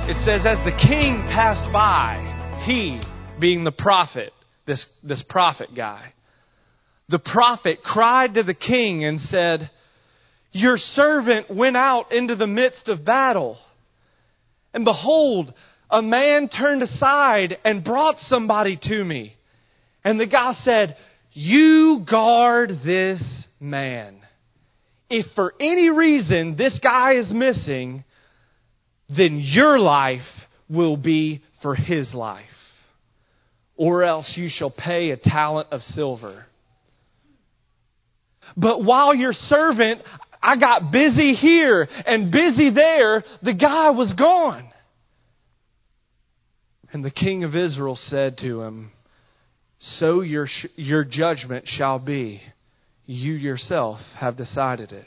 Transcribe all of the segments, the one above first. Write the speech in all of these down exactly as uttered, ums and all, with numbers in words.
It says, as the king passed by, he, being the prophet, this, this prophet guy, the prophet cried to the king and said, your servant went out into the midst of battle. And behold, a man turned aside and brought somebody to me. And the guy said, you guard this man. If for any reason this guy is missing, then your life will be for his life. Or else you shall pay a talent of silver. But while your servant, I got busy here and busy there, the guy was gone. And the king of Israel said to him, so your, your judgment shall be. You yourself have decided it.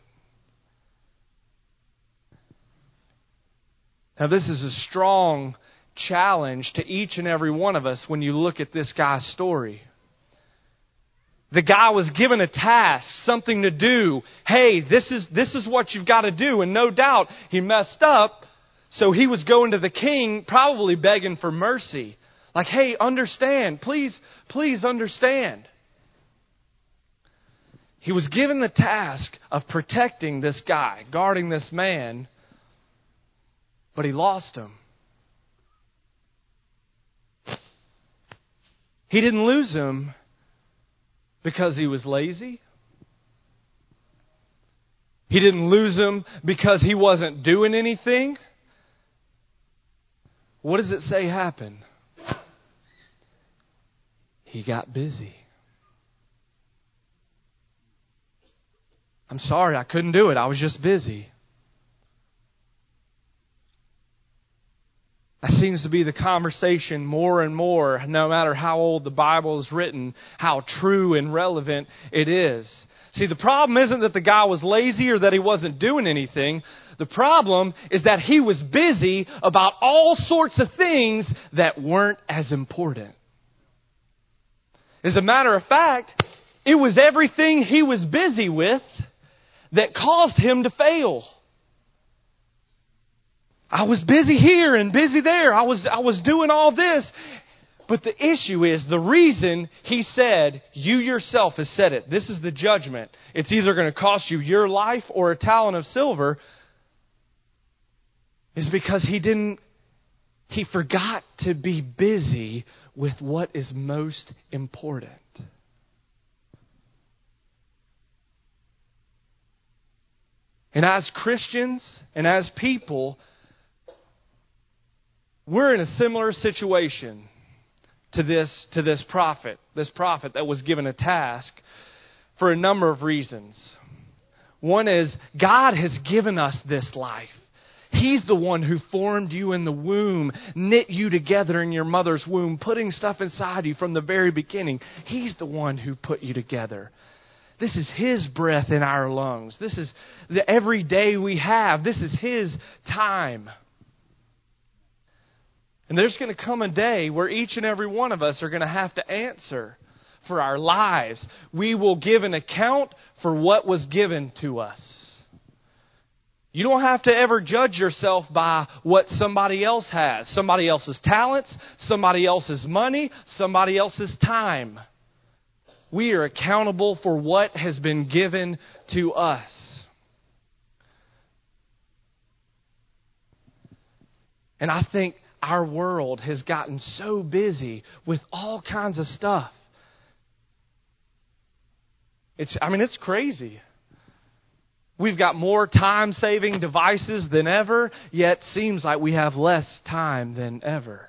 Now, this is a strong challenge to each and every one of us when you look at this guy's story. The guy was given a task, something to do. Hey, this is, this is what you've got to do. And no doubt he messed up. So he was going to the king, probably begging for mercy. Like, hey, understand. Please, please understand. He was given the task of protecting this guy, guarding this man. But he lost him. He didn't lose him because he was lazy. He didn't lose him because he wasn't doing anything. What does it say happened? He got busy. I'm sorry, I couldn't do it. I was just busy. That seems to be the conversation more and more, no matter how old the Bible is written, how true and relevant it is. See, the problem isn't that the guy was lazy or that he wasn't doing anything. The problem is that he was busy about all sorts of things that weren't as important. As a matter of fact, it was everything he was busy with that caused him to fail. I was busy here and busy there. I was, I was doing all this. But the issue is, the reason he said, you yourself has said it, this is the judgment. It's either going to cost you your life or a talent of silver, is because he didn't, he forgot to be busy with what is most important. And as Christians and as people, we're in a similar situation to this, to this prophet, this prophet that was given a task for a number of reasons. One is, God has given us this life. He's the one who formed you in the womb, knit you together in your mother's womb, putting stuff inside you from the very beginning. He's the one who put you together. This is His breath in our lungs. This is the every day we have. This is His time. And there's going to come a day where each and every one of us are going to have to answer for our lives. We will give an account for what was given to us. You don't have to ever judge yourself by what somebody else has. Somebody else's talents, somebody else's money, somebody else's time. We are accountable for what has been given to us. And I think our world has gotten so busy with all kinds of stuff. It's, I mean, it's crazy. We've got more time-saving devices than ever, yet seems like we have less time than ever.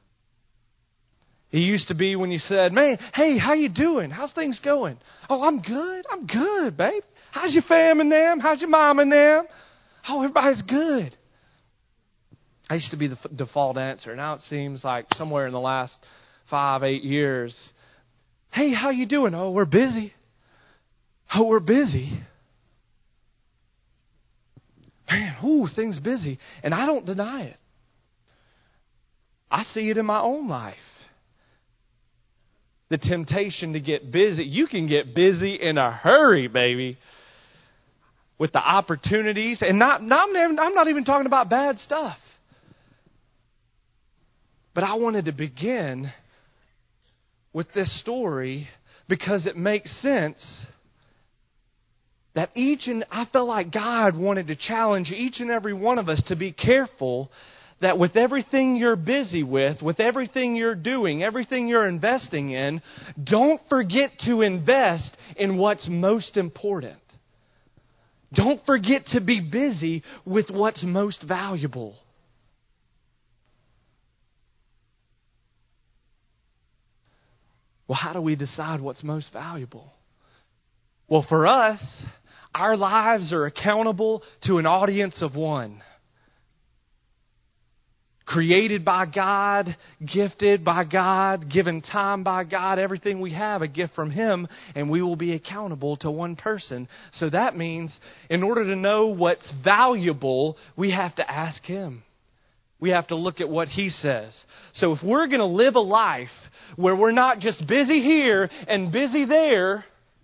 It used to be when you said, man, hey, how you doing? How's things going? Oh, I'm good. I'm good, babe. How's your fam and them? How's your mom and them? Oh, everybody's good. I used to be the default answer. Now it seems like somewhere in the last five, eight years, hey, how you doing? Oh, we're busy. Oh, we're busy. Man, ooh, things busy. And I don't deny it. I see it in my own life. The temptation to get busy. You can get busy in a hurry, baby. With the opportunities. And not, not I'm not even talking about bad stuff. But I wanted to begin with this story because it makes sense that each and I felt like God wanted to challenge each and every one of us to be careful that with everything you're busy with, with everything you're doing, everything you're investing in, don't forget to invest in what's most important. Don't forget to be busy with what's most valuable. Well, how do we decide what's most valuable? Well, for us, our lives are accountable to an audience of one. Created by God, gifted by God, given time by God, everything we have, a gift from Him, and we will be accountable to one person. So that means in order to know what's valuable, we have to ask Him. We have to look at what He says. So if we're going to live a life where we're not just busy here and busy there,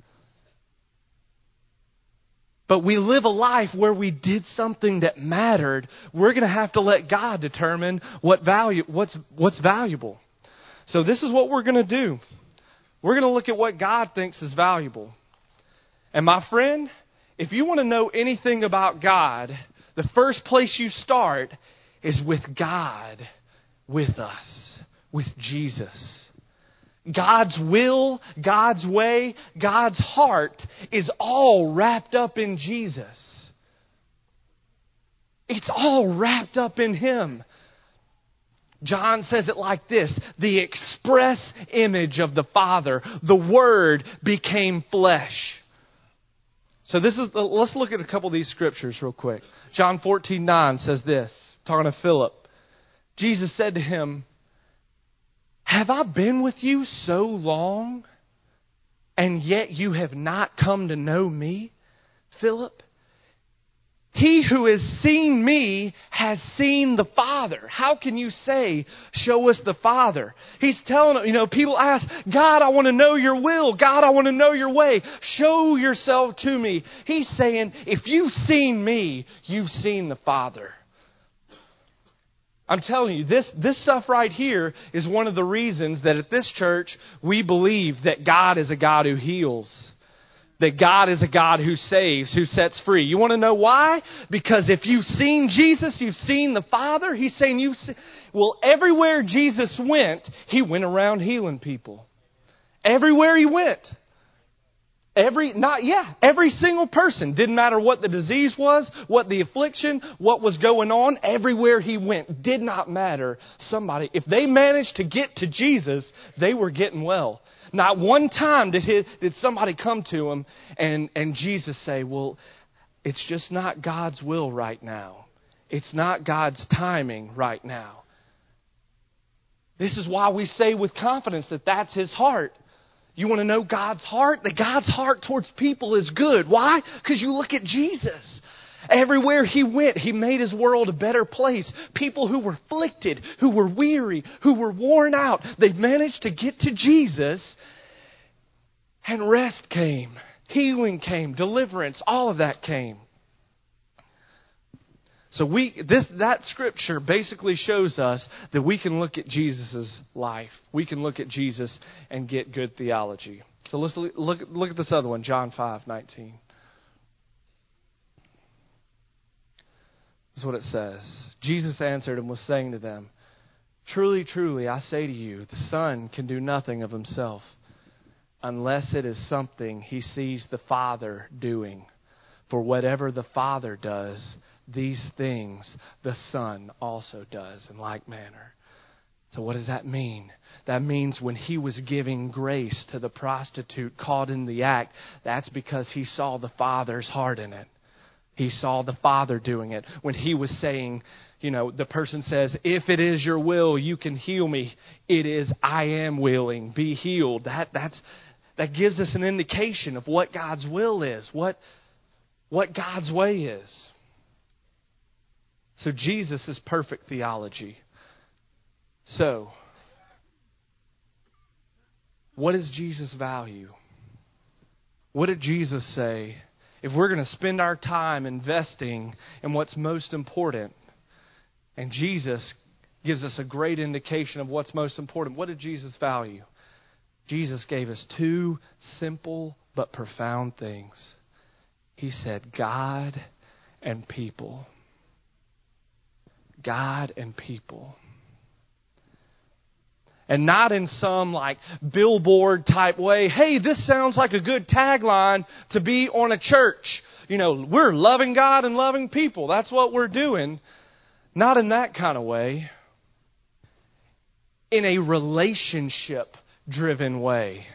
but we live a life where we did something that mattered, we're going to have to let God determine what value, what's, what's valuable. So this is what we're going to do. We're going to look at what God thinks is valuable. And my friend, if you want to know anything about God, the first place you start is with God, with us, with Jesus. God's will, God's way, God's heart is all wrapped up in Jesus. It's all wrapped up in Him. John says it like this: the express image of the Father, the Word became flesh. So this is, let's look at a couple of these scriptures real quick. John fourteen nine says this, talking to Philip. Jesus said to him, "Have I been with you so long, and yet you have not come to know me, Philip? He who has seen me has seen the Father. How can you say, 'Show us the Father'?" He's telling, you know, people ask, "God, I want to know your will. God, I want to know your way. Show yourself to me." He's saying, if you've seen me, you've seen the Father. I'm telling you, this, this stuff right here is one of the reasons that at this church we believe that God is a God who heals. That God is a God who saves, who sets free. You want to know why? Because if you've seen Jesus, you've seen the Father. He's saying you've seen... Well, everywhere Jesus went, He went around healing people. Everywhere He went. Every, not, yeah, every single person. Didn't matter what the disease was, what the affliction, what was going on. Everywhere He went, did not matter. Somebody, if they managed to get to Jesus, they were getting well. Not one time did he, did somebody come to Him and, and Jesus say, "Well, it's just not God's will right now. It's not God's timing right now." This is why we say with confidence that that's His heart. You want to know God's heart? That God's heart towards people is good. Why? Because you look at Jesus. Everywhere He went, He made His world a better place. People who were afflicted, who were weary, who were worn out, they managed to get to Jesus, and rest came. Healing came. Deliverance. All of that came. So we this that scripture basically shows us that we can look at Jesus' life. We can look at Jesus and get good theology. So let's look look at this other one, John five nineteen. This is what it says. Jesus answered and was saying to them, "Truly, truly, I say to you, the Son can do nothing of Himself unless it is something He sees the Father doing. For whatever the Father does, these things the Son also does in like manner." So what does that mean? That means when He was giving grace to the prostitute caught in the act, that's because He saw the Father's heart in it. He saw the Father doing it. When He was saying, you know, the person says, "If it is your will, you can heal me." It is, "I am willing, be healed." That that's that gives us an indication of what God's will is, what what God's way is. So Jesus is perfect theology. So, what is Jesus' value? What did Jesus say? If we're going to spend our time investing in what's most important, and Jesus gives us a great indication of what's most important. What did Jesus value? Jesus gave us two simple but profound things. He said, God and people. God and people. And not in some like billboard type way. Hey, this sounds like a good tagline to be on a church. You know, we're loving God and loving people. That's what we're doing. Not in that kind of way. In a relationship-driven way.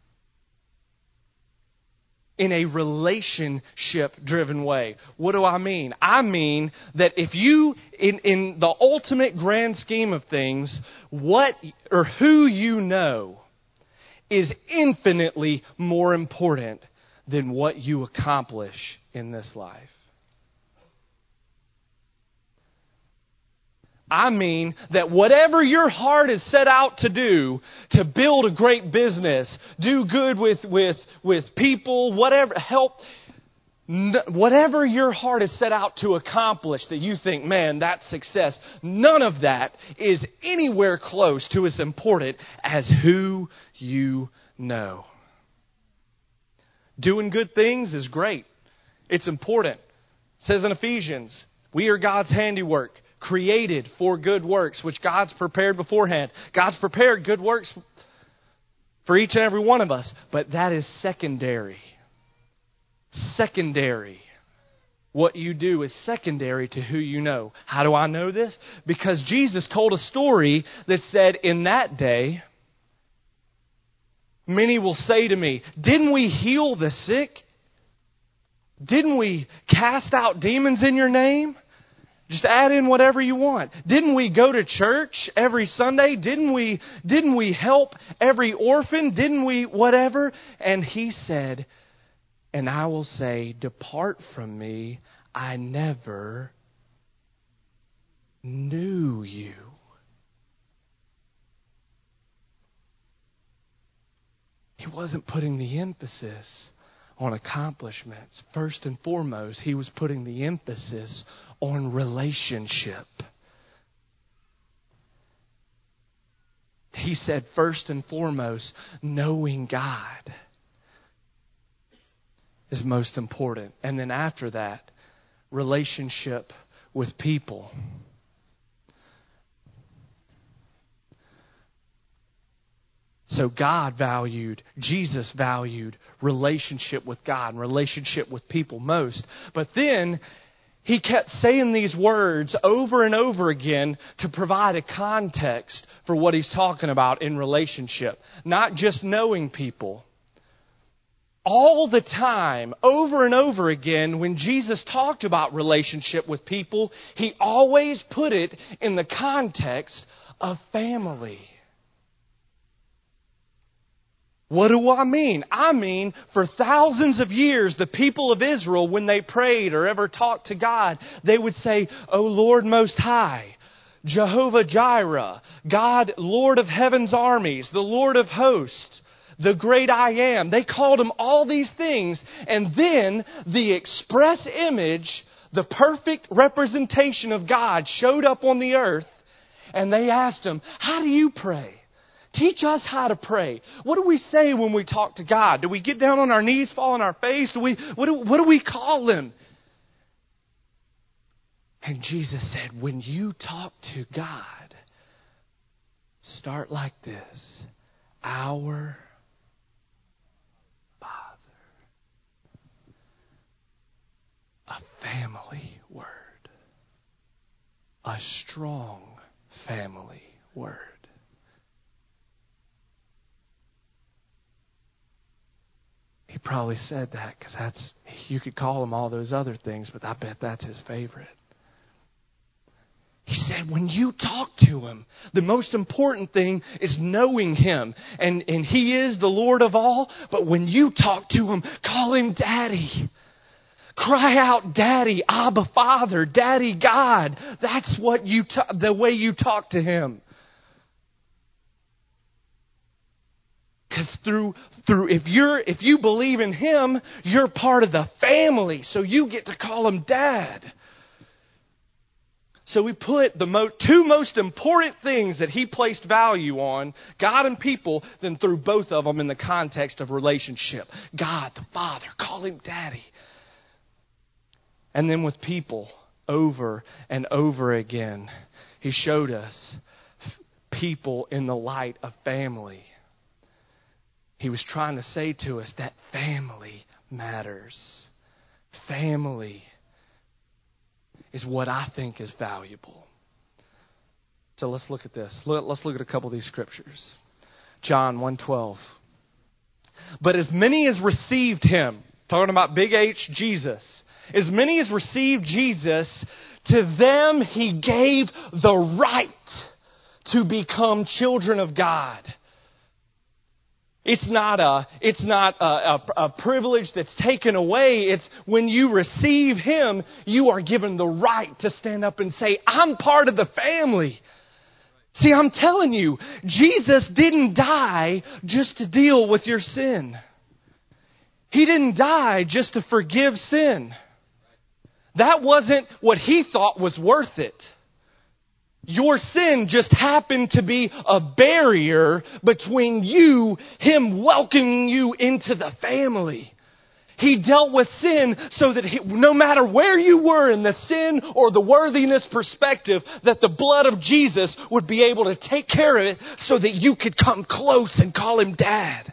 In a relationship-driven way. What do I mean? I mean that if you, in, in the ultimate grand scheme of things, what or who you know is infinitely more important than what you accomplish in this life. I mean that whatever your heart is set out to do, to build a great business, do good with, with, with people, whatever, help, whatever your heart is set out to accomplish that you think, man, that's success, none of that is anywhere close to as important as who you know. Doing good things is great. It's important. It says in Ephesians, we are God's handiwork, created for good works, which God's prepared beforehand. God's prepared good works for each and every one of us. But that is secondary. Secondary. What you do is secondary to who you know. How do I know this? Because Jesus told a story that said, in that day, many will say to me, didn't we heal the sick? Didn't we cast out demons in your name? Just add in whatever you want. Didn't we go to church every Sunday? Didn't we, didn't we help every orphan? Didn't we whatever? And he said, and I will say, depart from me, I never knew you. He wasn't putting the emphasis on accomplishments. First and foremost, he was putting the emphasis on relationship. He said, first and foremost, knowing God is most important. And then after that, relationship with people. So God valued, Jesus valued relationship with God and relationship with people most. But then he kept saying these words over and over again to provide a context for what he's talking about in relationship. Not just knowing people. All the time, over and over again, when Jesus talked about relationship with people, he always put it in the context of family. What do I mean? I mean, for thousands of years, the people of Israel, when they prayed or ever talked to God, they would say, O Lord Most High, Jehovah Jireh, God, Lord of Heaven's armies, the Lord of hosts, the great I am. They called him all these things. And then the express image, the perfect representation of God showed up on the earth. And they asked him, how do you pray? Teach us how to pray. What do we say when we talk to God? Do we get down on our knees, fall on our face? Do we, what, do, what do we call him? And Jesus said, when you talk to God, start like this. Our Father. A family word. A strong family word. He probably said that because that's, you could call him all those other things, but I bet that's his favorite. He said, when you talk to him, the most important thing is knowing him. And, and he is the Lord of all, but when you talk to him, call him Daddy. Cry out, Daddy, Abba Father, Daddy God. That's what you ta- the way you talk to him. Because through through if you're if you believe in him, you're part of the family. So you get to call him Dad. So we put the mo- two most important things that he placed value on, God and people, then threw both of them in the context of relationship. God, the Father, call him Daddy. And then with people, over and over again, he showed us people in the light of family. He was trying to say to us that family matters. Family is what I think is valuable. So let's look at this. Let's look at a couple of these scriptures. John one twelve. But as many as received him, talking about big H, Jesus, as many as received Jesus, to them he gave the right to become children of God. It's not a, it's not a, a, a privilege that's taken away. It's when you receive him, you are given the right to stand up and say, I'm part of the family. See, I'm telling you, Jesus didn't die just to deal with your sin. He didn't die just to forgive sin. That wasn't what he thought was worth it. Your sin just happened to be a barrier between you, him welcoming you into the family. He dealt with sin so that he, no matter where you were in the sin or the worthiness perspective, that the blood of Jesus would be able to take care of it so that you could come close and call him Dad.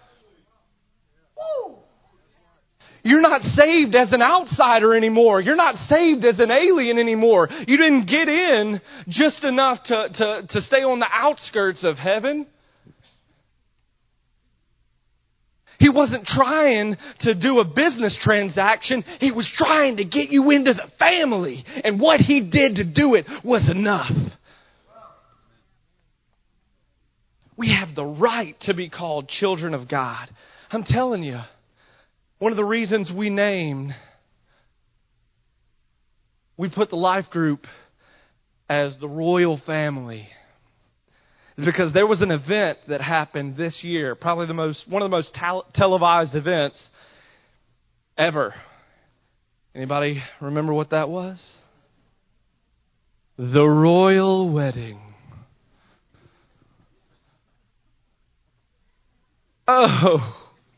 Woo! You're not saved as an outsider anymore. You're not saved as an alien anymore. You didn't get in just enough to, to, to stay on the outskirts of heaven. He wasn't trying to do a business transaction. He was trying to get you into the family. And what he did to do it was enough. We have the right to be called children of God. I'm telling you. One of the reasons we named, we put the life group as the royal family, is because there was an event that happened this year, probably the most one of the most tel- televised events ever. Anybody remember what that was? The royal wedding. Oh.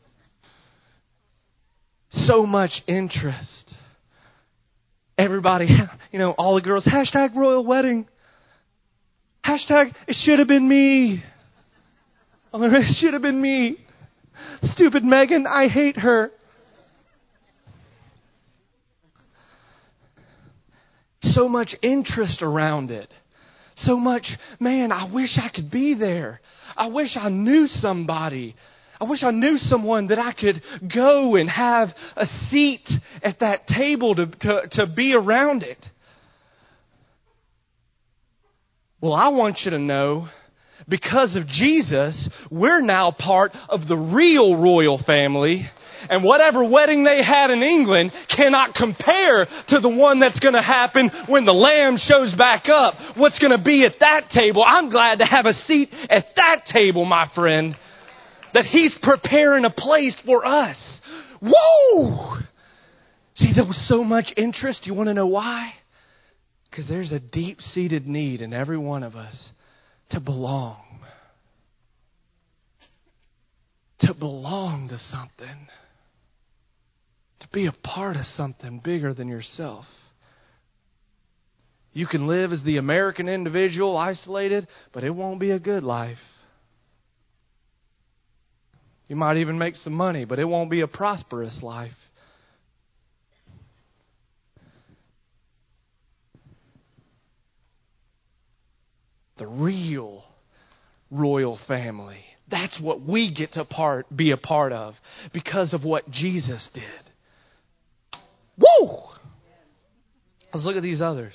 So much interest. Everybody, you know, all the girls, hashtag royal wedding. Hashtag, it should have been me. It should have been me. Stupid Megan, I hate her. So much interest around it. So much, man, I wish I could be there. I wish I knew somebody. I wish I knew someone that I could go and have a seat at that table to, to, to be around it. Well, I want you to know, because of Jesus, we're now part of the real royal family. And whatever wedding they had in England cannot compare to the one that's going to happen when the Lamb shows back up. What's going to be at that table? I'm glad to have a seat at that table, my friend. That he's preparing a place for us. Whoa! See, there was so much interest. You want to know why? Because there's a deep-seated need in every one of us to belong. To belong to something. To be a part of something bigger than yourself. You can live as the American individual, isolated, but it won't be a good life. You might even make some money, but it won't be a prosperous life. The real royal family. That's what we get to part, be a part of because of what Jesus did. Woo! Let's look at these others.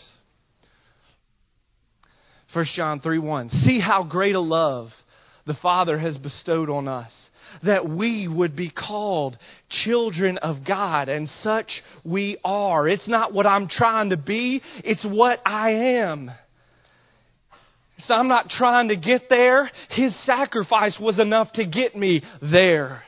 First John three one. See how great a love the Father has bestowed on us, that we would be called children of God, and such we are. It's not what I'm trying to be, it's what I am. So I'm not trying to get there. His sacrifice was enough to get me there.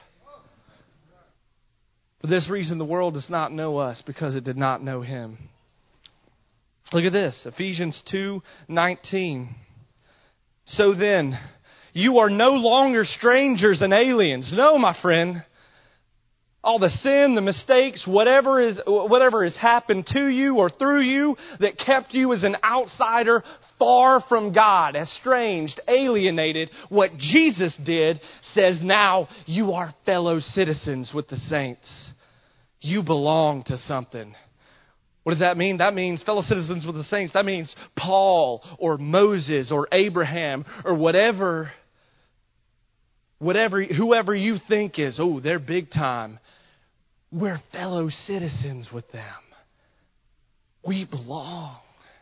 For this reason, the world does not know us, because it did not know Him. Look at this, Ephesians two nineteen. So then, you are no longer strangers and aliens. No, my friend. All the sin, the mistakes, whatever is whatever has happened to you or through you that kept you as an outsider far from God, estranged, alienated, what Jesus did says now you are fellow citizens with the saints. You belong to something. What does that mean? That means fellow citizens with the saints. That means Paul or Moses or Abraham or whatever, whatever, whoever you think is, oh, they're big time. We're fellow citizens with them. We belong.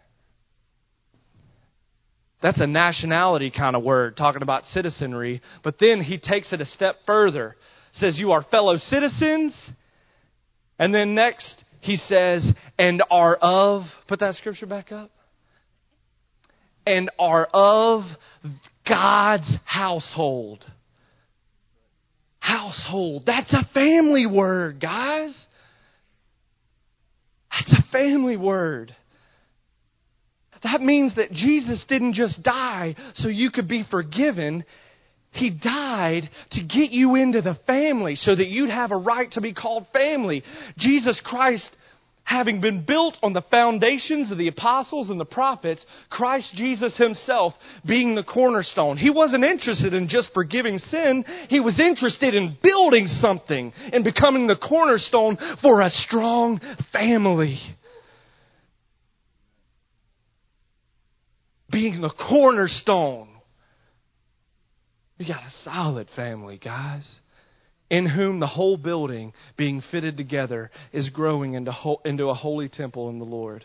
That's a nationality kind of word, talking about citizenry. But then he takes it a step further. Says you are fellow citizens. And then next he says, and are of, put that scripture back up. And are of God's household. Household. That's a family word, guys. That's a family word. That means that Jesus didn't just die so you could be forgiven. He died to get you into the family so that you'd have a right to be called family. Jesus Christ, having been built on the foundations of the apostles and the prophets, Christ Jesus himself being the cornerstone. He wasn't interested in just forgiving sin. He was interested in building something and becoming the cornerstone for a strong family. Being the cornerstone. We got a solid family, guys. In whom the whole building, being fitted together, is growing into, ho- into a holy temple in the Lord.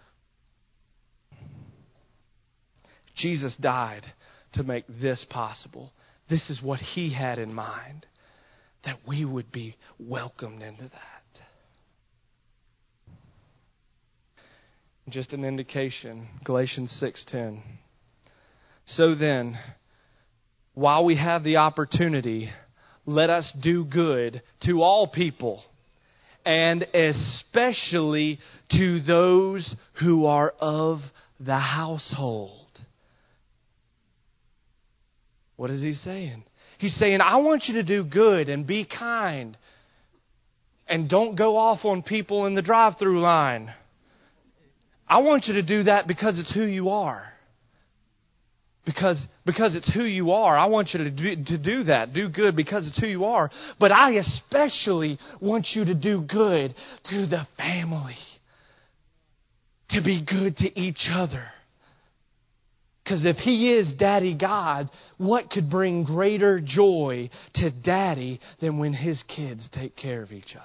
Jesus died to make this possible. This is what He had in mind, that we would be welcomed into that. Just an indication, Galatians six ten. So then, while we have the opportunity, let us do good to all people, and especially to those who are of the household. What is he saying? He's saying, I want you to do good and be kind. And don't go off on people in the drive-through line. I want you to do that because it's who you are. Because, because it's who you are. I want you to do, to do that. Do good because it's who you are. But I especially want you to do good to the family. To be good to each other. Because if He is Daddy God, what could bring greater joy to Daddy than when His kids take care of each other?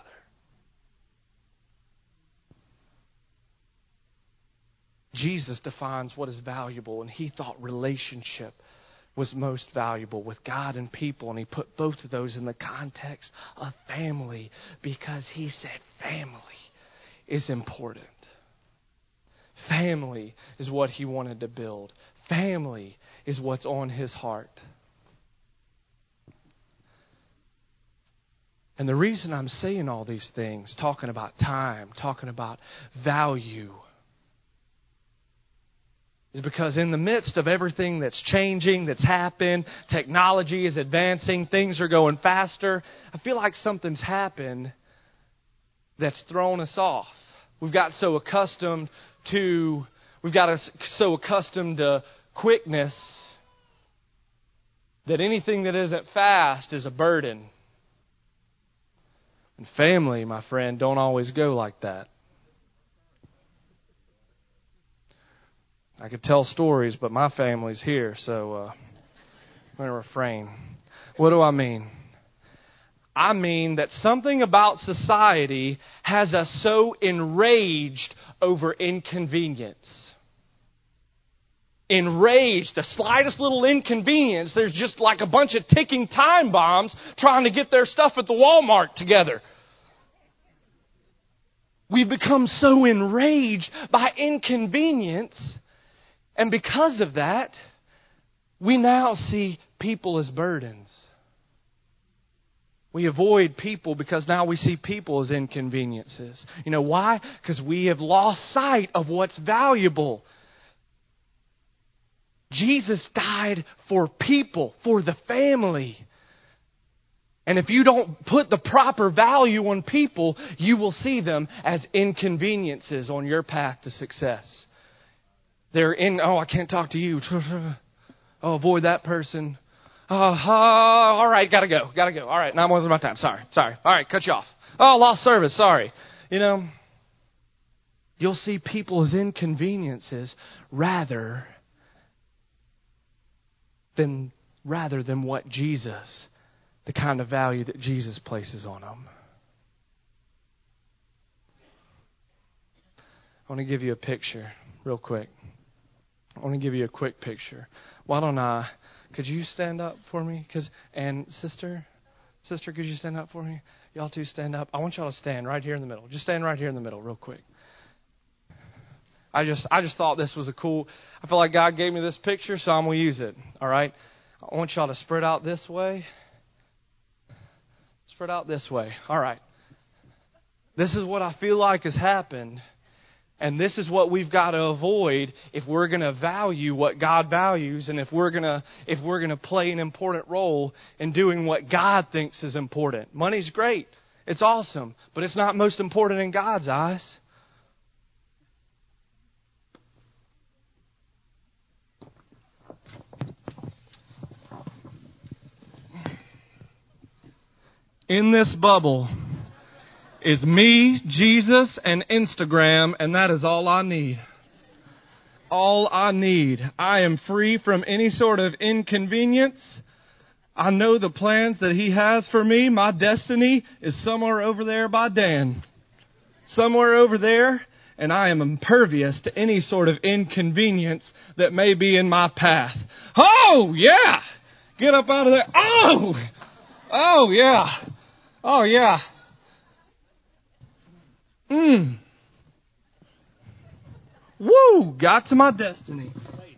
Jesus defines what is valuable, and He thought relationship was most valuable with God and people, and He put both of those in the context of family because He said family is important. Family is what He wanted to build. Family is what's on His heart. And the reason I'm saying all these things, talking about time, talking about value, is because in the midst of everything that's changing, that's happened, technology is advancing, things are going faster, I feel like something's happened that's thrown us off. We've got so accustomed to, we've got us so accustomed to quickness that anything that isn't fast is a burden. And family, my friend, don't always go like that. I could tell stories, but my family's here, so uh, I'm going to refrain. What do I mean? I mean that something about society has us so enraged over inconvenience. Enraged, the slightest little inconvenience, there's just like a bunch of ticking time bombs trying to get their stuff at the Walmart together. We've become so enraged by inconvenience. And because of that, we now see people as burdens. We avoid people because now we see people as inconveniences. You know why? Because we have lost sight of what's valuable. Jesus died for people, for the family. And if you don't put the proper value on people, you will see them as inconveniences on your path to success. They're in, oh, I can't talk to you. Oh, avoid that person. Oh, oh, all right, gotta go, gotta go. All right, now I'm wasting my time. Sorry, sorry. All right, cut you off. Oh, lost service, sorry. You know, you'll see people as inconveniences rather than rather than what Jesus, the kind of value that Jesus places on them. I want to give you a picture real quick. I want to give you a quick picture. Why don't I, could you stand up for me? Cause, and sister, sister, could you stand up for me? Y'all two stand up. I want y'all to stand right here in the middle. Just stand right here in the middle real quick. I just I just thought this was a cool, I feel like God gave me this picture, so I'm going to use it. All right? I want y'all to spread out this way. Spread out this way. All right. This is what I feel like has happened. And this is what we've got to avoid if we're going to value what God values, and if we're going to if we're going to play an important role in doing what God thinks is important. Money's great. It's awesome, but it's not most important in God's eyes. In this bubble is me, Jesus, and Instagram, and that is all I need. All I need. I am free from any sort of inconvenience. I know the plans that He has for me. My destiny is somewhere over there by Dan. Somewhere over there, and I am impervious to any sort of inconvenience that may be in my path. Oh, yeah! Get up out of there. Oh! Oh, yeah. Oh, yeah. Mmm. Woo! Got to my destiny.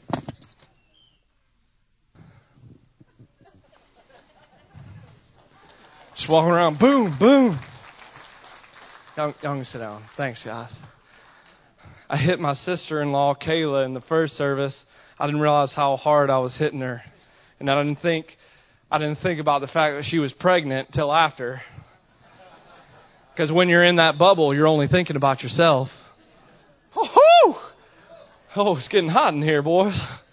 Just walking around. Boom, boom. Y'all, y'all can sit down. Thanks, guys. I hit my sister-in-law, Kayla, in the first service. I didn't realize how hard I was hitting her. And I didn't think, I didn't think about the fact that she was pregnant till after. Because when you're in that bubble, you're only thinking about yourself. Oh, oh, it's getting hot in here, boys.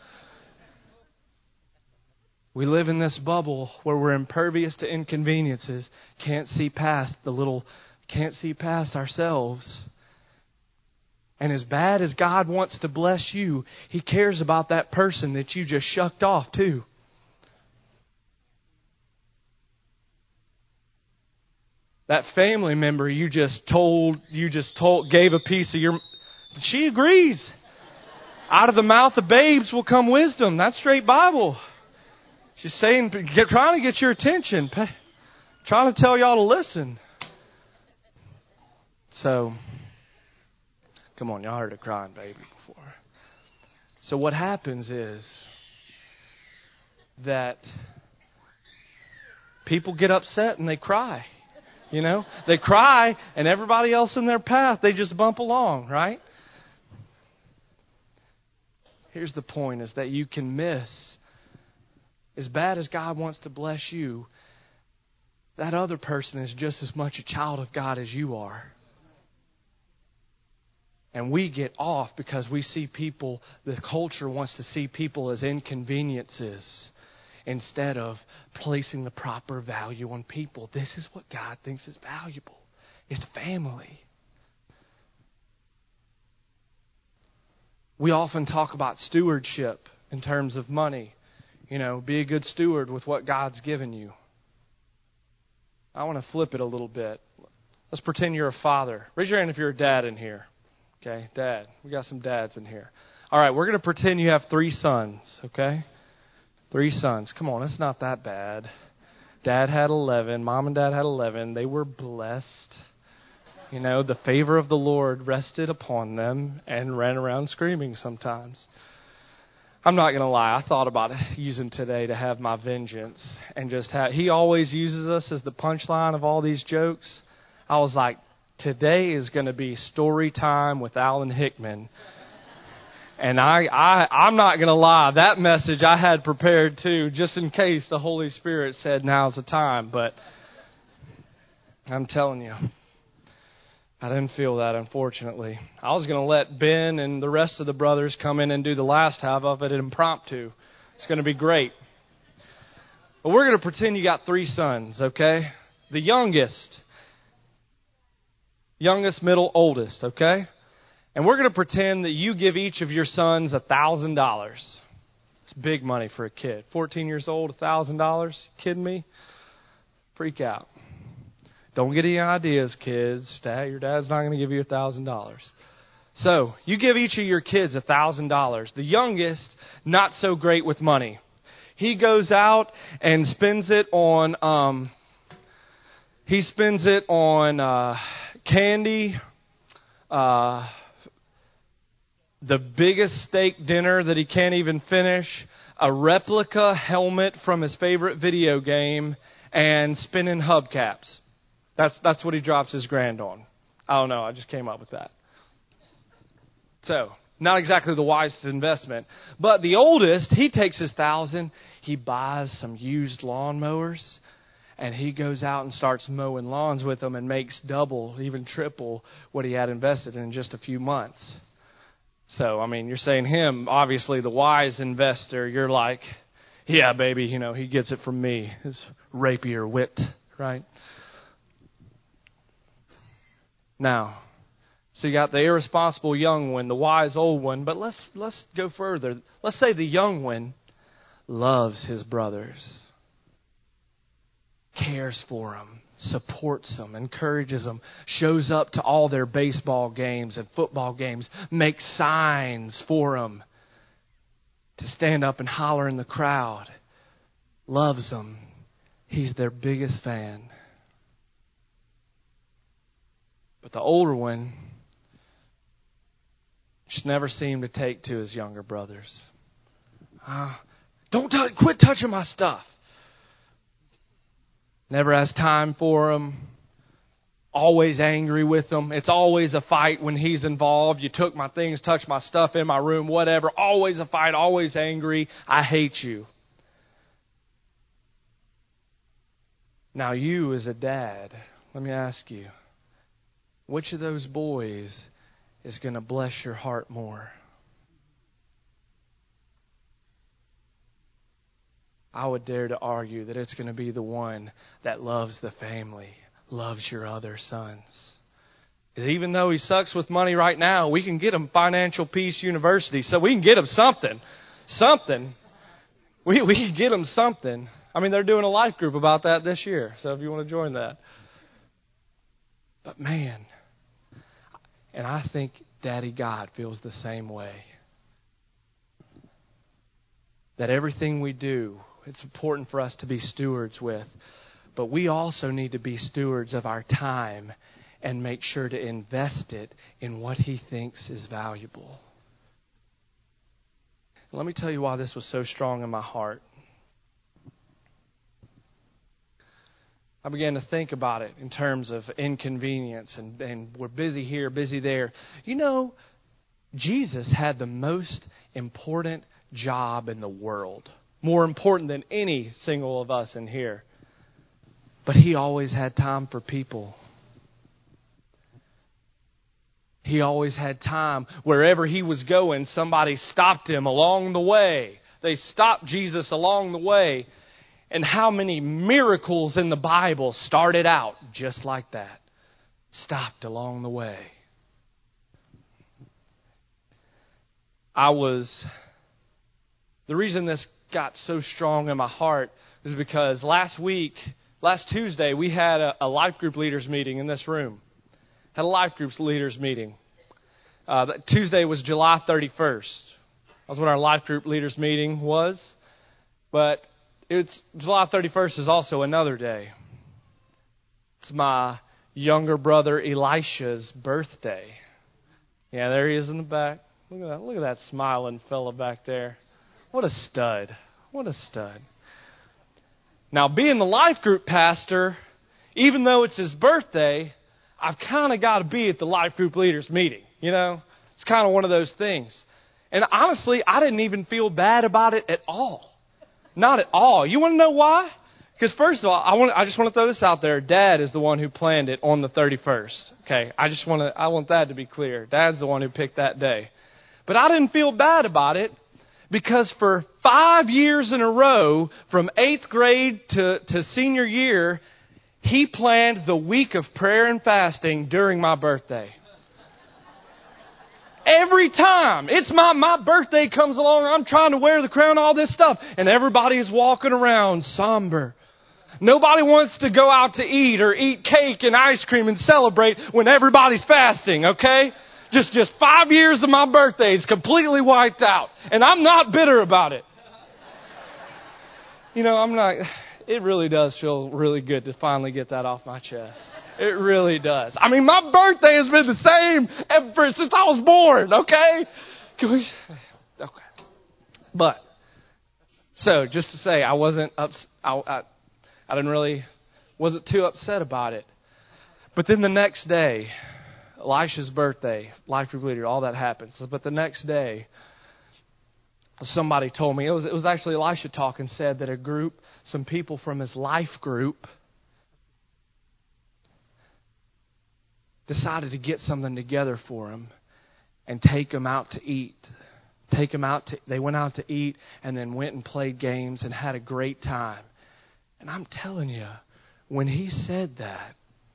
We live in this bubble where we're impervious to inconveniences, can't see past the little, can't see past ourselves. And as bad as God wants to bless you, He cares about that person that you just shucked off too. That family member you just told, you just told, gave a piece of your, she agrees. Out of the mouth of babes will come wisdom. That's straight Bible. She's saying, get, trying to get your attention, trying to tell y'all to listen. So, come on, y'all heard a crying baby before. So what happens is that people get upset and they cry. You know, they cry, and everybody else in their path, they just bump along, right? Here's the point, is that you can miss, as bad as God wants to bless you, that other person is just as much a child of God as you are. And we get off because we see people, the culture wants to see people as inconveniences, instead of placing the proper value on people. This is what God thinks is valuable. It's family. We often talk about stewardship in terms of money. You know, be a good steward with what God's given you. I want to flip it a little bit. Let's pretend you're a father. Raise your hand if you're a dad in here. Okay, dad. We got some dads in here. All right, we're going to pretend you have three sons, okay? Three sons. Come on, it's not that bad. Dad had eleven. Mom and Dad had eleven. They were blessed. You know, the favor of the Lord rested upon them and ran around screaming sometimes. I'm not going to lie. I thought about using today to have my vengeance and just have, he always uses us as the punchline of all these jokes. I was like, today is going to be story time with Alan Hickman. And I, I, I'm not going to lie. That message I had prepared too, just in case the Holy Spirit said now's the time. But I'm telling you, I didn't feel that, unfortunately. I was going to let Ben and the rest of the brothers come in and do the last half of it impromptu. It's going to be great. But we're going to pretend you got three sons, okay? The youngest. Youngest, middle, oldest, okay? And we're going to pretend that you give each of your sons one thousand dollars. It's big money for a kid. fourteen years old, one thousand dollars? Kidding me? Freak out. Don't get any ideas, kids. Dad, your dad's not going to give you one thousand dollars. So, you give each of your kids one thousand dollars. The youngest, not so great with money. He goes out and spends it on, um, he spends it on uh, candy, uh, the biggest steak dinner that he can't even finish, a replica helmet from his favorite video game, and spinning hubcaps. That's that's what he drops his grand on. I don't know. I just came up with that. So, not exactly the wisest investment. But the oldest, he takes his thousand. He buys some used lawnmowers. And he goes out and starts mowing lawns with them and makes double, even triple what he had invested in just a few months. So, I mean, you're saying him, obviously the wise investor. You're like, yeah, baby, you know, he gets it from me. His rapier wit, right? Now, so you got the irresponsible young one, the wise old one, but let's let's go further. Let's say the young one loves his brothers, cares for them, supports them, encourages them, shows up to all their baseball games and football games, makes signs for them to stand up and holler in the crowd, loves them. He's their biggest fan. But the older one just never seemed to take to his younger brothers. Uh, don't t- quit touching my stuff. Never has time for them. Always angry with them. It's always a fight when he's involved. You took my things, touched my stuff in my room, whatever. Always a fight, always angry. I hate you. Now you as a dad, let me ask you, which of those boys is going to bless your heart more? I would dare to argue that it's going to be the one that loves the family, loves your other sons. Because even though he sucks with money right now, we can get him Financial Peace University, so we can get him something. Something. We, we can get him something. I mean, they're doing a life group about that this year, so if you want to join that. But man, and I think Daddy God feels the same way. That everything we do, it's important for us to be stewards with. But we also need to be stewards of our time and make sure to invest it in what He thinks is valuable. Let me tell you why this was so strong in my heart. I began to think about it in terms of inconvenience and, and we're busy here, busy there. You know, Jesus had the most important job in the world. More important than any single of us in here. But He always had time for people. He always had time. Wherever He was going, somebody stopped Him along the way. They stopped Jesus along the way. And how many miracles in the Bible started out just like that. Stopped along the way. I was... The reason this got so strong in my heart is because last week, last Tuesday, we had a, a life group leaders meeting in this room. Had a life group leaders meeting. Uh, Tuesday was July thirty-first. That was when our life group leaders meeting was. But it's July thirty-first is also another day. It's my younger brother Elisha's birthday. Yeah, there he is in the back. Look at that! Look at that smiling fella back there. What a stud. What a stud. Now, being the life group pastor, even though it's his birthday, I've kind of got to be at the life group leaders meeting. You know, it's kind of one of those things. And honestly, I didn't even feel bad about it at all. Not at all. You want to know why? Because first of all, I want I just want to throw this out there. Dad is the one who planned it on the thirty-first. Okay, I just want to I want that to be clear. Dad's the one who picked that day. But I didn't feel bad about it because for five years in a row, from eighth grade to, to senior year, he planned the week of prayer and fasting during my birthday. Every time. It's my, my birthday comes along, I'm trying to wear the crown, all this stuff. And everybody is walking around somber. Nobody wants to go out to eat or eat cake and ice cream and celebrate when everybody's fasting, okay? Just, just five years of my birthday is completely wiped out. And I'm not bitter about it. You know, I'm not... It really does feel really good to finally get that off my chest. It really does. I mean, my birthday has been the same ever since I was born, okay? Can we... Okay. But, so, just to say, I wasn't... Ups, I, I, I didn't really... Wasn't too upset about it. But then the next day, Elisha's birthday, life group leader, all that happens. But the next day... Somebody told me, it was it was actually Elisha talking, said that a group, some people from his life group decided to get something together for him and take him out to eat. Take him out to, they went out to eat and then went and played games and had a great time. And I'm telling you, when he said that,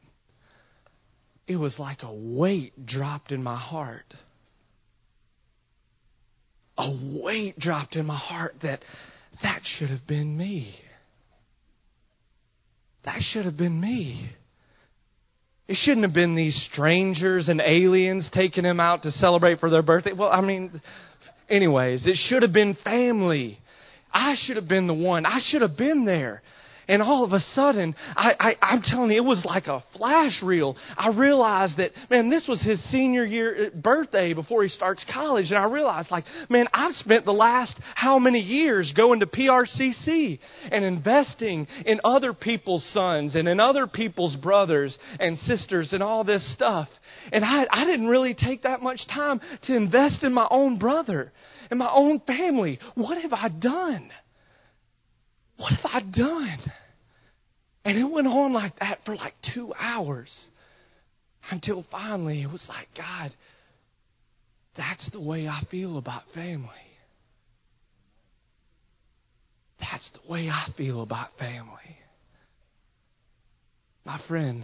it was like a weight dropped in my heart. A weight dropped in my heart that that should have been me. That should have been me. It shouldn't have been these strangers and aliens taking him out to celebrate for their birthday. Well, I mean, anyways, it should have been family. I should have been the one. I should have been there. And all of a sudden, I, I, I'm telling you, it was like a flash reel. I realized that, man, this was his senior year birthday before he starts college. And I realized, like, man, I've spent the last how many years going to P R C C and investing in other people's sons and in other people's brothers and sisters and all this stuff. And I, I didn't really take that much time to invest in my own brother and my own family. What have I done? What have I done? And it went on like that for like two hours. Until finally it was like, God, that's the way I feel about family. That's the way I feel about family. My friend,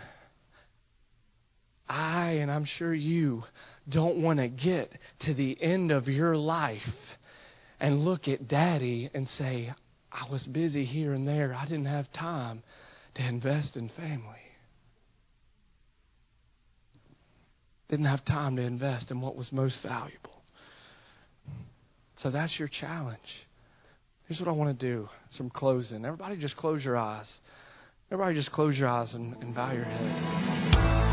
I, and I'm sure you, don't want to get to the end of your life and look at Daddy and say, I was busy here and there. I didn't have time to invest in family. Didn't have time to invest in what was most valuable. So that's your challenge. Here's what I want to do. Some closing. Everybody just close your eyes. Everybody just close your eyes and, and bow your head.